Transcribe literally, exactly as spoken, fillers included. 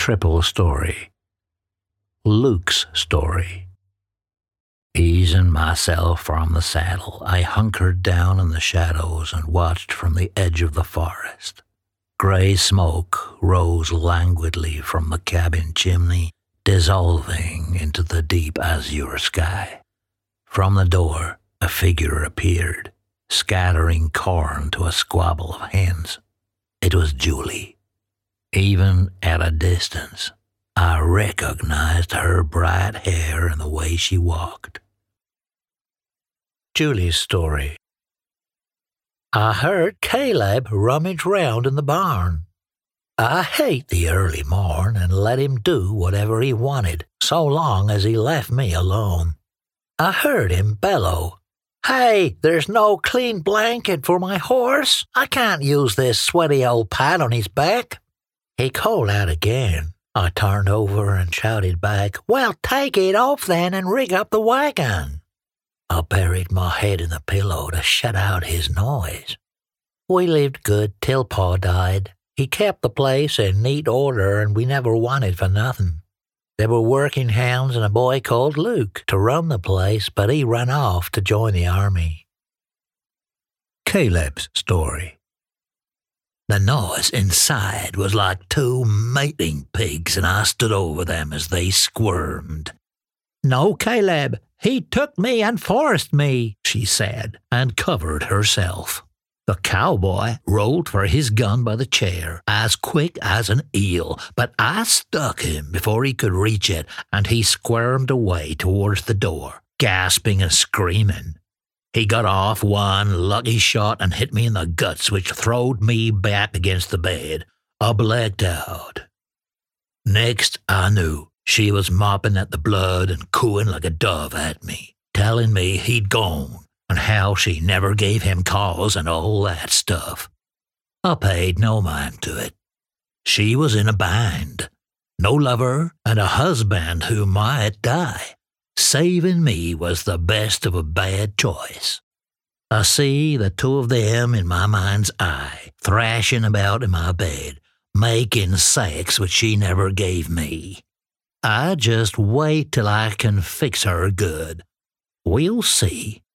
Triple story. Luke's story. Easing myself from the saddle, I hunkered down in the shadows and watched from the edge of the forest. Gray smoke rose languidly from the cabin chimney, dissolving into the deep azure sky. From the door, a figure appeared, scattering corn to a squabble of hens. It was Julie. Even at a distance, I recognized her bright hair and the way she walked. Julie's story. I heard Caleb rummage round in the barn. I hate the early morn and let him do whatever he wanted, so long as he left me alone. I heard him bellow, "Hey, there's no clean blanket for my horse. I can't use this sweaty old pad on his back." He called out again. I turned over and shouted back, "Well, take it off then and rig up the wagon." I buried my head in the pillow to shut out his noise. We lived good till Pa died. He kept the place in neat order and we never wanted for nothing. There were working hands and a boy called Luke to run the place, but he ran off to join the army. Caleb's story. The noise inside was like two mating pigs, and I stood over them as they squirmed. "No, Caleb, he took me and forced me," she said, and covered herself. The cowboy rolled for his gun by the chair, as quick as an eel, but I stuck him before he could reach it, and he squirmed away towards the door, gasping and screaming. He got off one lucky shot and hit me in the guts, which throwed me back against the bed. I blacked out. Next, I knew she was mopping at the blood and cooing like a dove at me, telling me he'd gone and how she never gave him cause and all that stuff. I paid no mind to it. She was in a bind. No lover and a husband who might die. Saving me was the best of a bad choice. I see the two of them in my mind's eye, thrashing about in my bed, making sex which she never gave me. I just wait till I can fix her good. We'll see.